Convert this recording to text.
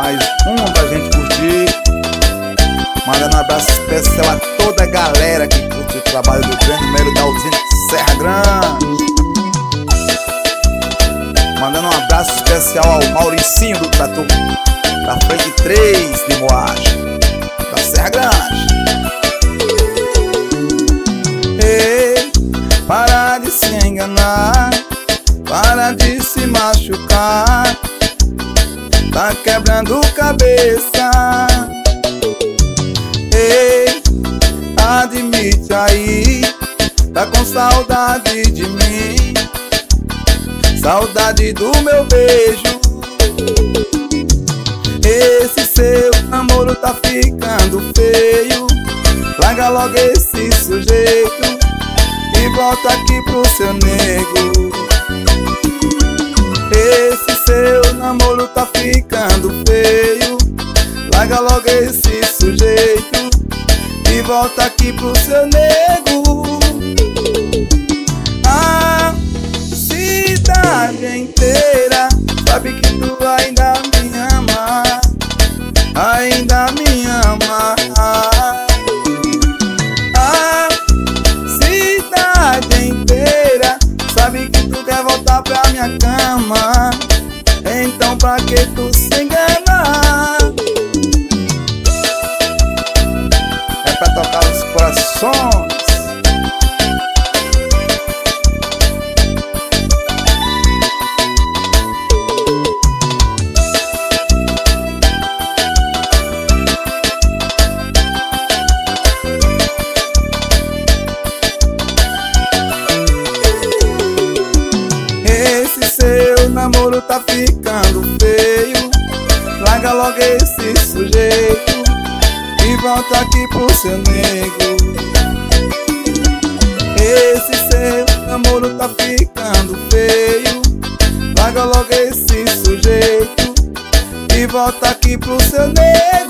mais uma pra gente curtir. Mandando um abraço especial a toda a galera que curte o trabalho do grande número da usina Serra Grande. Mandando um abraço especial ao Mauricinho do Trator da frente 3 de Moagem, da Serra Grande. Ei, para de se enganar, para de se machucar, tá quebrando cabeça. Ei, admite aí, tá com saudade de mim, saudade do meu beijo. Esse seu namoro tá ficando feio, larga logo esse sujeito e volta aqui pro seu nego. Esse seu namoro tá ficando feio, larga logo esse sujeito e volta aqui pro seu nego. A cidade inteira sabe que tu ainda me ama, ainda me ama. A cidade inteira sabe que tu quer voltar pra minha cama, então pra que tu se engana? É pra tocar os corações. Esse seu namoro tá ficando feio, larga logo esse sujeito e volta aqui pro seu nego. Esse seu namoro tá ficando feio, larga logo esse sujeito e volta aqui pro seu nego.